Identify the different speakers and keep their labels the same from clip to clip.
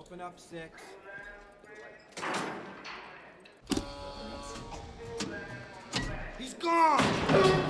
Speaker 1: Open up 6. He's gone!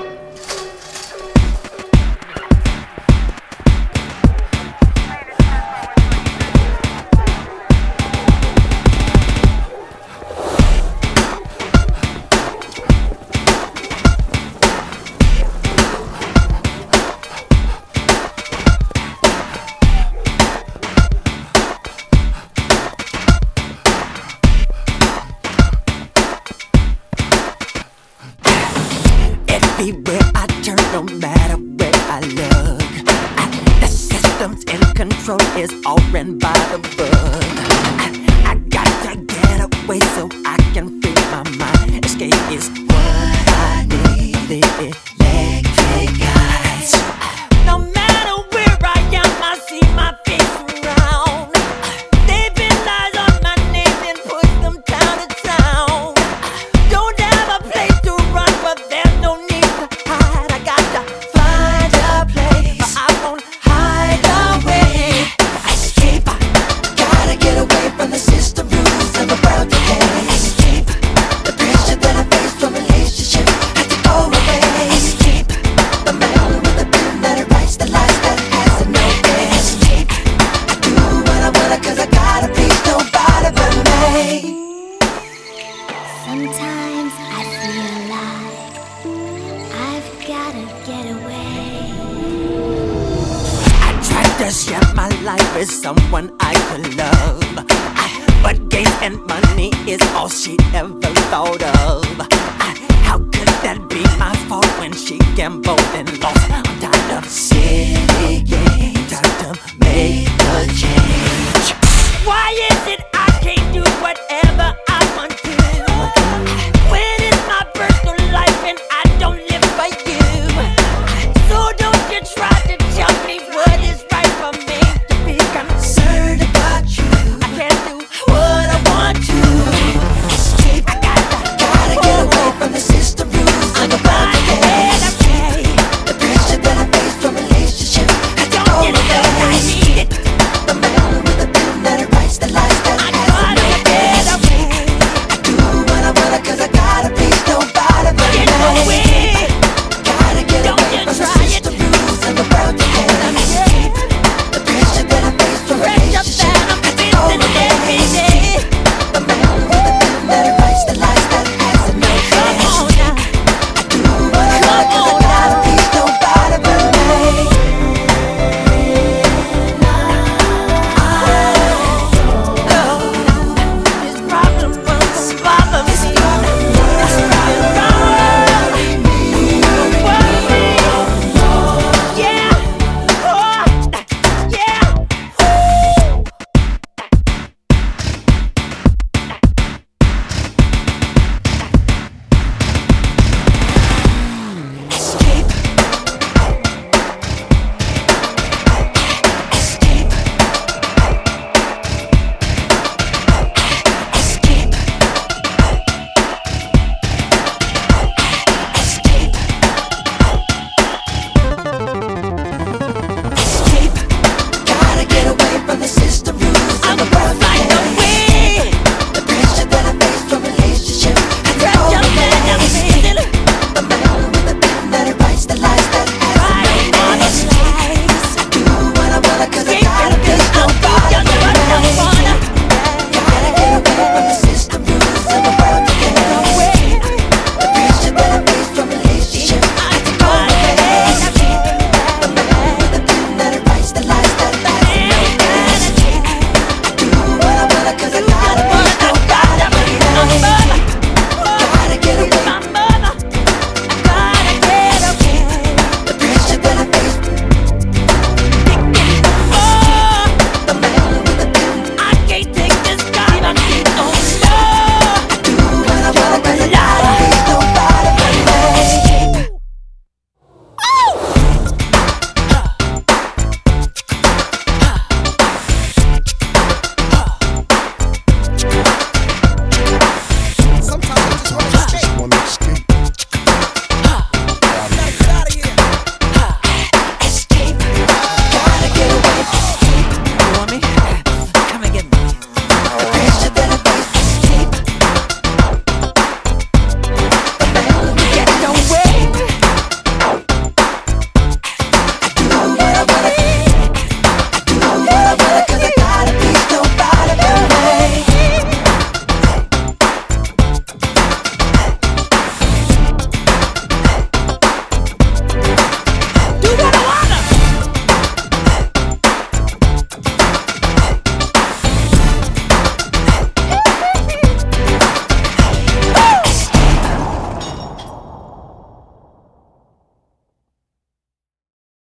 Speaker 2: Everywhere I turn, no matter where I look, the system's in control, is all ran by the book. I got to get away so I can free my mind. Escape is what I need, the electric eyes. No matter where I am, I see my face around. They've been lies on my name and put them town to town. Don't have a place to run, but there's no need to hide. I got to find a place, but I won't hide away. Escape, gotta get away from the system rules of the world today. Escape, the pressure that I face from relationship has to go away. Escape, the man with the pen that writes the lies that has no way. Escape, I do what I wanna 'cause I gotta please nobody but me.
Speaker 3: Sometimes I feel like I've gotta get away.
Speaker 2: I tried to share my life with someone I could love, but gain and money is all she ever thought of. How could that be my fault when she gambled and lost? I'm tired of